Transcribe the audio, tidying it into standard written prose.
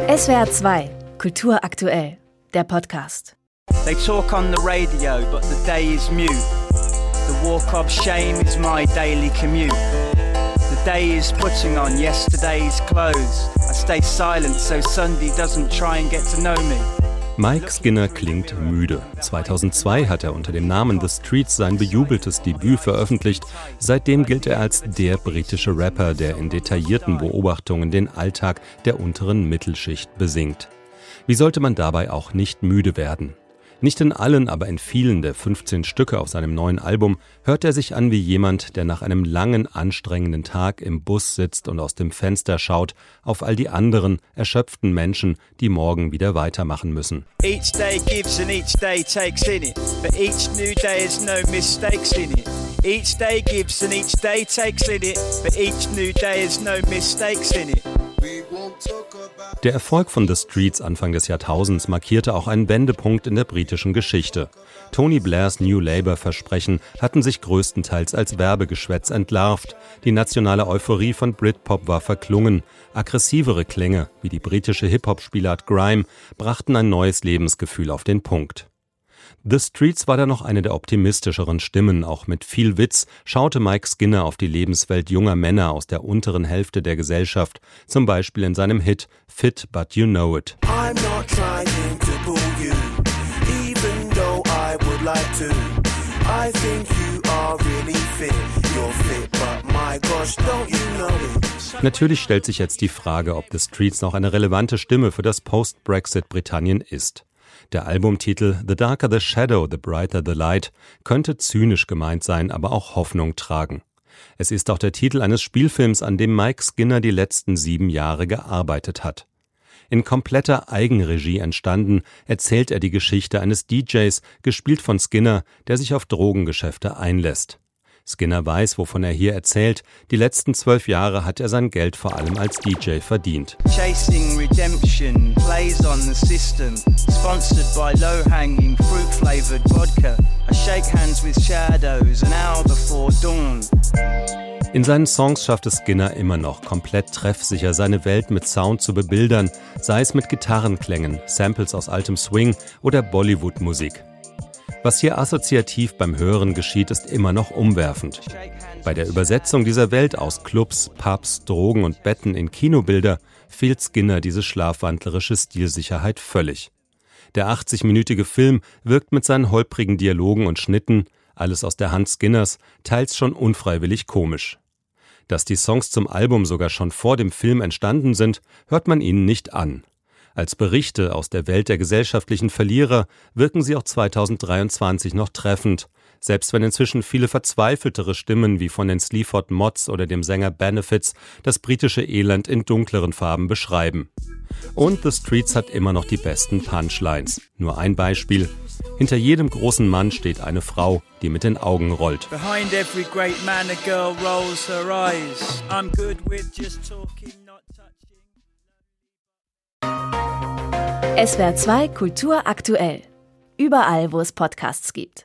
SWR 2, Kultur aktuell, der Podcast. They talk on the radio, but the day is mute. The walk of shame is my daily commute. The day is putting on yesterday's clothes. I stay silent so Sunday doesn't try and get to know me. Mike Skinner klingt müde. 2002 hat er unter dem Namen The Streets sein bejubeltes Debüt veröffentlicht. Seitdem gilt er als der britische Rapper, der in detaillierten Beobachtungen den Alltag der unteren Mittelschicht besingt. Wie sollte man dabei auch nicht müde werden? Nicht in allen, aber in vielen der 15 Stücke auf seinem neuen Album hört er sich an wie jemand, der nach einem langen, anstrengenden Tag im Bus sitzt und aus dem Fenster schaut auf all die anderen, erschöpften Menschen, die morgen wieder weitermachen müssen. Each day gives and each day takes in it, but each new day has no mistakes in it. Each day gives and each day takes in it, but each new day has no mistakes in it. Der Erfolg von The Streets Anfang des Jahrtausends markierte auch einen Wendepunkt in der britischen Geschichte. Tony Blairs New Labour-Versprechen hatten sich größtenteils als Werbegeschwätz entlarvt. Die nationale Euphorie von Britpop war verklungen. Aggressivere Klänge, wie die britische Hip-Hop-Spielart Grime, brachten ein neues Lebensgefühl auf den Punkt. The Streets war da noch eine der optimistischeren Stimmen. Auch mit viel Witz schaute Mike Skinner auf die Lebenswelt junger Männer aus der unteren Hälfte der Gesellschaft, zum Beispiel in seinem Hit Fit But You Know It. I'm not trying to pull you, even though I would like to. I think you are really fit, you're fit, but my gosh, don't you know it? Natürlich stellt sich jetzt die Frage, ob The Streets noch eine relevante Stimme für das Post-Brexit-Britannien ist. Der Albumtitel The Darker the Shadow, The Brighter the Light könnte zynisch gemeint sein, aber auch Hoffnung tragen. Es ist auch der Titel eines Spielfilms, an dem Mike Skinner die letzten 7 Jahre gearbeitet hat. In kompletter Eigenregie entstanden, erzählt er die Geschichte eines DJs, gespielt von Skinner, der sich auf Drogengeschäfte einlässt. Skinner weiß, wovon er hier erzählt. Die letzten 12 Jahre hat er sein Geld vor allem als DJ verdient. Chasing redemption, plays on the system. Sponsored by low-hanging fruit-flavored vodka. I shake hands with shadows an hour before dawn. In seinen Songs schafft es Skinner immer noch, komplett treffsicher seine Welt mit Sound zu bebildern, sei es mit Gitarrenklängen, Samples aus altem Swing oder Bollywood-Musik. Was hier assoziativ beim Hören geschieht, ist immer noch umwerfend. Bei der Übersetzung dieser Welt aus Clubs, Pubs, Drogen und Betten in Kinobilder fehlt Skinner diese schlafwandlerische Stilsicherheit völlig. Der 80-minütige Film wirkt mit seinen holprigen Dialogen und Schnitten, alles aus der Hand Skinners, teils schon unfreiwillig komisch. Dass die Songs zum Album sogar schon vor dem Film entstanden sind, hört man ihnen nicht an. Als Berichte aus der Welt der gesellschaftlichen Verlierer wirken sie auch 2023 noch treffend, selbst wenn inzwischen viele verzweifeltere Stimmen wie von den Sleaford Mods oder dem Sänger Benefits das britische Elend in dunkleren Farben beschreiben. Und The Streets hat immer noch die besten Punchlines. Nur ein Beispiel: Hinter jedem großen Mann steht eine Frau, die mit den Augen rollt. Behind every great man a girl rolls her eyes. I'm good with just talking, not touching. SWR 2 Kultur aktuell. Überall, wo es Podcasts gibt.